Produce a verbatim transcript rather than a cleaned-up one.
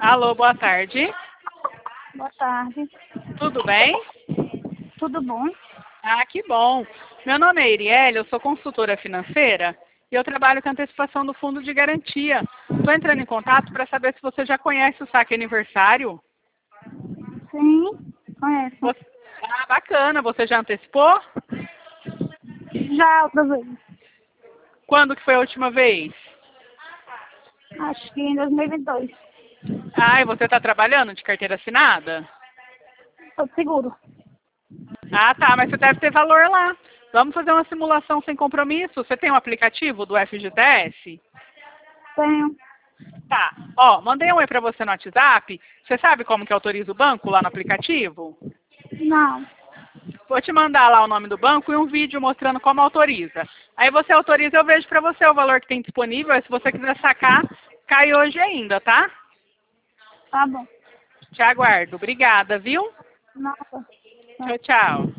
Alô, boa tarde. Boa tarde. Tudo bem? Tudo bom? Ah, que bom. Meu nome é Iriele, eu sou consultora financeira e eu trabalho com antecipação do fundo de garantia. Estou entrando em contato para saber se você já conhece o saque aniversário. Sim, conheço. Você... Ah, bacana. Você já antecipou? Já outra vez. Quando que foi a última vez? Acho que em dois mil e vinte e dois. Ah, e você está trabalhando de carteira assinada? Tô seguro. Ah, tá, mas você deve ter valor lá. Vamos fazer uma simulação sem compromisso. Você tem um aplicativo do F G T S? Tenho. Tá. Ó, mandei um oi pra você no WhatsApp. Você sabe como que autoriza o banco lá no aplicativo? Não. Vou te mandar lá o nome do banco e um vídeo mostrando como autoriza. Aí você autoriza, eu vejo pra você o valor que tem disponível. Aí se você quiser sacar, cai hoje ainda, tá? Tá bom. Te aguardo. Obrigada, viu? Nada. Tchau, tchau.